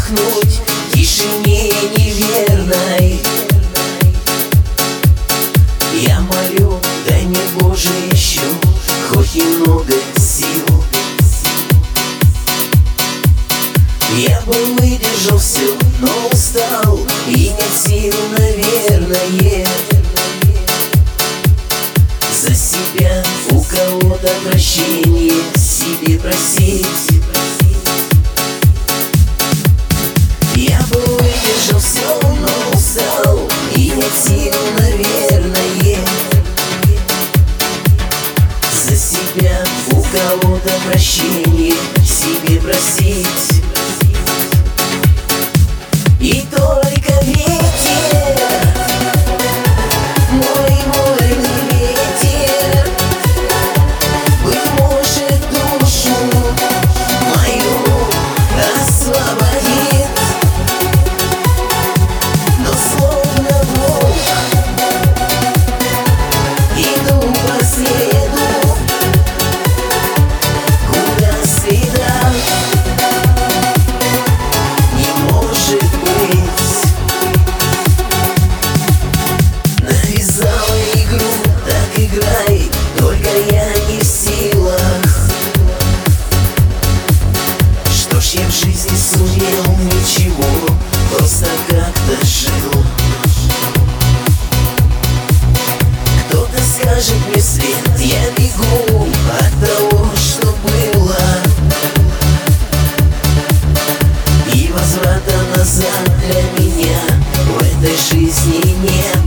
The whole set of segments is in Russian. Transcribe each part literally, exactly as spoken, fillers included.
вдохнуть тишине неверной. Я молю, дай мне, Боже, еще хоть немного сил. Я бы выдержал все, но устал и нет сил, наверное, за себя у кого-то прощение себе просить. Я бы выдержал все, но устал и нет сил, наверное, за себя у кого-то прощение себе просить. И только ветер, мой вольный ветер, быть может, душу мою освободит, но словно волк иду по следу, куда следа не может быть. Навязала игру, так играй, только я не в силах. Что ж, я в жизни сумел, ничего, просто как-то жил. Кто-то скажет мне вслед, я бегу от того, что было, и возврата назад для меня в этой жизни нет.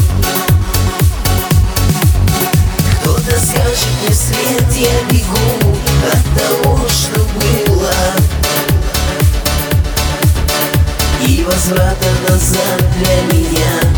Кто-то скажет мне вслед, я бегу от того, что было, и возврата назад для меня